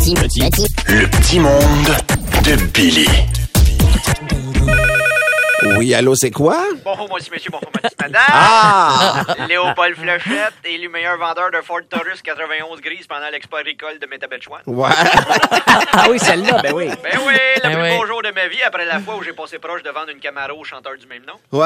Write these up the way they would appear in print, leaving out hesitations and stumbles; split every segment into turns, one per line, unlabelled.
Le petit monde de Billy.
Oui, allô, c'est quoi?
Bonjour, moi, monsieur, bonjour, ma petite madame. Léopold Fléchette est le meilleur vendeur de Ford Taurus 91 grise pendant l'expo agricole de Métabetchouan.
Ouais.
Ah oui, celle-là, ben oui.
Ben oui, le plus beau jour de ma vie après la fois où j'ai passé proche de vendre une Camaro au chanteur du même nom.
Ouais.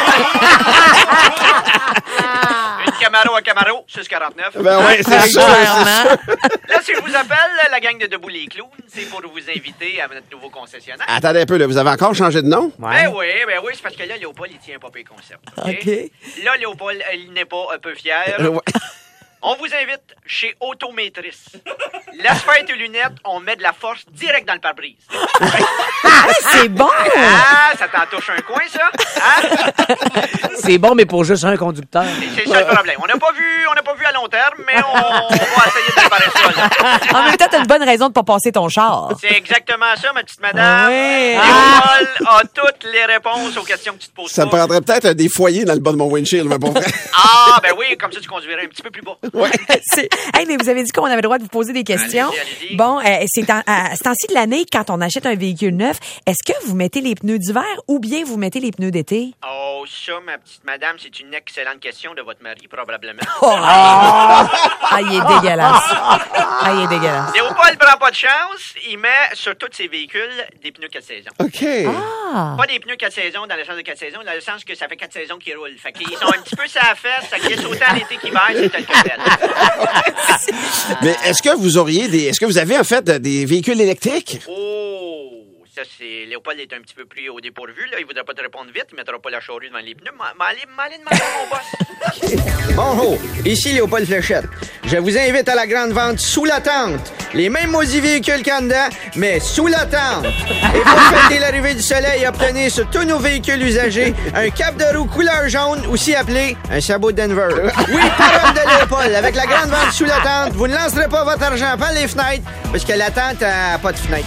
Une Camaro à Camaro, 6,49.
Ben oui, c'est sûr.
Là, si je vous appelle, la gang de Debout les Clowns, c'est pour vous inviter à notre nouveau concessionnaire.
Attendez un peu, là, vous avez encore changé de nom?
Ben oui, c'est parce que là, Léopold, il tient pas pire concept. OK? Là, Léopold, il n'est pas un peu fier.
Ouais.
On vous invite chez Automatrice. L'asphalte et lunettes, on met de la force direct dans le pare-brise.
C'est bon!
Ah, ça t'en touche un coin, ça? Hein?
C'est bon, mais pour juste un conducteur.
C'est ça le problème. On n'a pas vu à long terme, mais on va essayer de préparer ça. Là.
En même temps, t'as une bonne raison de pas passer ton char.
C'est exactement ça, ma petite madame.
Oui.
Léopold a toutes les réponses aux questions que tu te poses.
Ça me prendrait peut-être des foyers dans le bas de mon windshield, mais bon.
Ah, ben oui, comme ça, tu conduirais un petit peu plus bas.
Ouais.
Hey, mais vous avez dit qu'on avait le droit de vous poser des questions.
Allez-y.
Bon, c'est ce temps-ci de l'année, quand on achète un véhicule neuf, est-ce que vous mettez les pneus d'hiver ou bien vous mettez les pneus d'été?
Oh, ça, ma petite madame, c'est une excellente question de votre mari, probablement.
Oh! Ah, il est dégueulasse. Ah, il est dégueulasse.
Léopold prend pas de chance. Il met sur tous ses véhicules des pneus 4 saisons.
OK.
Ah!
Pas des pneus 4 saisons dans le sens de 4 saisons, dans le sens que ça fait 4 saisons qu'ils roulent. Fait qu'ils sont un petit peu sur la fesse, ça glisse autant l'été qu'hiver, c'est tel que tel.
Mais est-ce que vous avez en fait des véhicules électriques?
Oh! Ça, c'est... Léopold est un petit peu plus au dépourvu, là. Il voudrait pas te répondre vite, il mettra pas la charrue devant les pneus. M'allez demander à mon boss.
Bonjour, ici Léopold Fléchette. Je vous invite à la grande vente sous la tente. Les mêmes maudits véhicules qu'en dedans, mais sous la tente. Et pour fêter l'arrivée du soleil, obtenez sur tous nos véhicules usagés un cap de roue couleur jaune, aussi appelé un sabot de Denver. Oui, parole de Léopold, avec la grande vente sous la tente, vous ne lancerez pas votre argent par les fenêtres, parce que la tente n'a pas de fenêtre.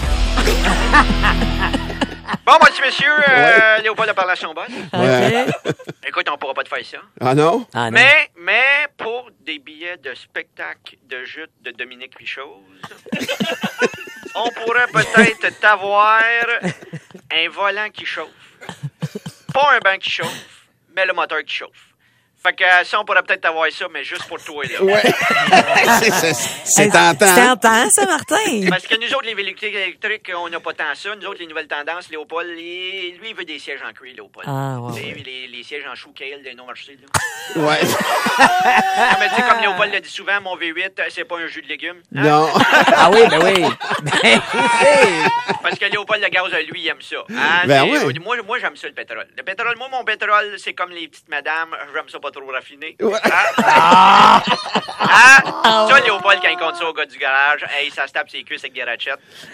Bon, monsieur, Léopold a parlé à son boss.
Ouais.
Écoute, on pourra pas te faire ça.
Ah non?
Ah, non.
Mais pour des billets de spectacle de jute de Dominique Pichose, on pourrait peut-être t'avoir un volant qui chauffe. Pas un banc qui chauffe, mais le moteur qui chauffe. Fait que ça, on pourrait peut-être avoir ça, mais juste pour toi, là.
Ouais. C'est tentant.
C'est tentant, ça, Martin?
Parce que nous autres, les véhicules électriques, on n'a pas tant ça. Nous autres, les nouvelles tendances, Léopold, lui, il veut des sièges en cuir, Léopold.
Ah, ouais.
Les sièges en chou kale des non-marchés, là.
Ouais.
Non, mais tu sais, comme Léopold le dit souvent, mon V8, c'est pas un jus de légumes. Hein?
Non.
Ah oui, ben oui. Ben oui.
Parce que Léopold, le gaz, lui, il aime ça. Hein?
Ben
Mais,
oui.
Moi, j'aime ça, le pétrole. Le pétrole, moi, mon pétrole, c'est comme les petites madames, j'aime ça pas trop raffiné.
Ouais.
Hein? Ça, Léopold, quand il compte ça au gars du garage, hey, ça se tape ses cuisses avec des ratchettes.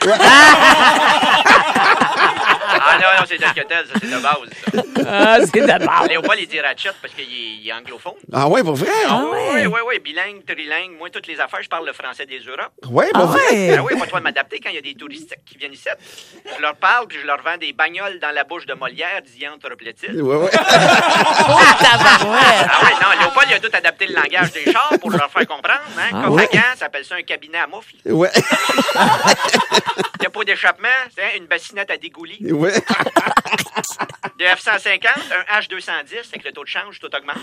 Ah non, c'est tel que tel, ça, c'est de base, ça.
Ah, c'est d'abord.
Léopold, il dit ratchette parce qu'il est anglophone.
Ah ouais, pour vrai?
Oui, bilingue, trilingue. Moi, toutes les affaires, je parle le français des Europes.
Ouais, pour vrai?
Ben oui, pas toi de m'adapter quand il y a des touristes qui viennent ici. Je leur parle, puis je leur vends des bagnoles dans la bouche de Molière, Diante replaît-il.
Ouais.
Ah oui, non, Léopold, il a tout adapté le langage des chars pour leur faire comprendre. Hein? Comme
ouais.
Hagan, ça s'appelle ça un cabinet à moufle.
Ouais.
Il n'y a pas d'échappement, c'est une bassinette à dégoulis.
Ouais.
De F-150, un H-210, avec le taux de change, tout augmente.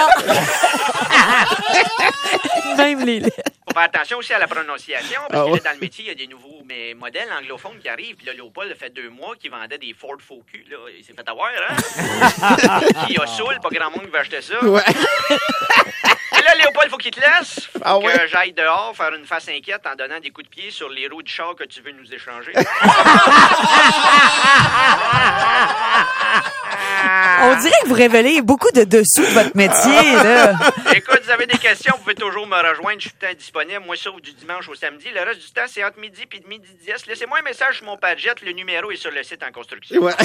Même les lettres.
Faut faire attention aussi à la prononciation, parce que
ouais.
là, dans le métier, il y a des nouveaux modèles anglophones qui arrivent. Puis là, Léopold a fait 2 mois qu'il vendait des Ford Focus. Là. Il s'est fait avoir, hein? Qui a saoul, pas grand monde qui va acheter ça.
Ouais.
Et là, Léopold, faut qu'il te laisse. Faut
Ah
que
ouais?
j'aille dehors faire une face inquiète en donnant des coups de pied sur les roues du char que tu veux nous échanger.
On dirait que vous révélez beaucoup de dessous de votre métier, là.
Écoute, vous avez des questions, vous pouvez toujours me rejoindre. Je suis tout le temps disponible. Moi, sauf du dimanche au samedi. Le reste du temps, c'est entre midi et midi 10. Laissez-moi un message sur mon Padjet. Le numéro est sur le site en construction.
Ouais.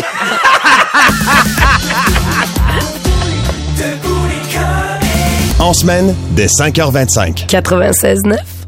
En semaine, dès 5h25.
96.9.